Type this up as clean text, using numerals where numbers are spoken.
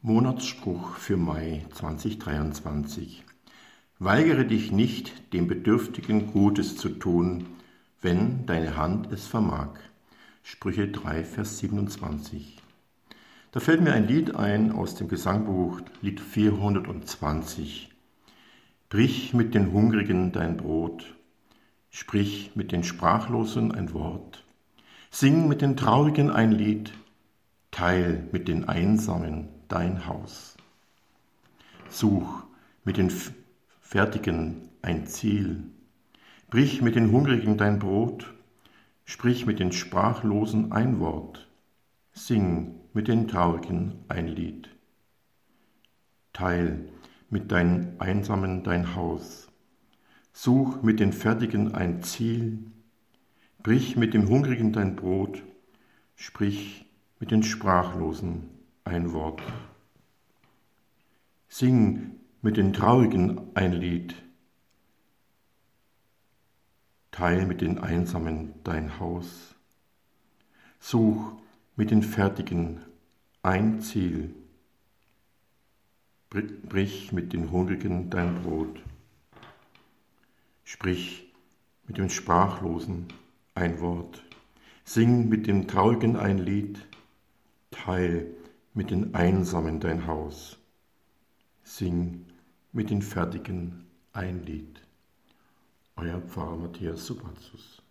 Monatsspruch für Mai 2023. Weigere dich nicht, dem Bedürftigen Gutes zu tun, wenn deine Hand es vermag. Sprüche 3, Vers 27. Da fällt mir ein Lied ein aus dem Gesangbuch, Lied 420. Brich mit den Hungrigen dein Brot, sprich mit den Sprachlosen ein Wort, sing mit den Traurigen ein Lied, teil mit den Einsamen dein Haus. Such mit den Fertigen ein Ziel, brich mit den Hungrigen dein Brot, sprich mit den Sprachlosen ein Wort, sing mit den Traurigen ein Lied. Teil mit deinen Einsamen dein Haus, such mit den Fertigen ein Ziel, brich mit dem Hungrigen dein Brot, sprich mit den Sprachlosen ein Wort. Sing mit den Traurigen ein Lied, teil mit den Einsamen dein Haus, such mit den Fertigen ein Ziel, brich mit den Hungrigen dein Brot, sprich mit den Sprachlosen ein Wort, sing mit den Traurigen ein Lied, teil mit den Einsamen dein Haus, sing mit den Fertigen ein Lied. Euer Pfarrer Matthias Subatius.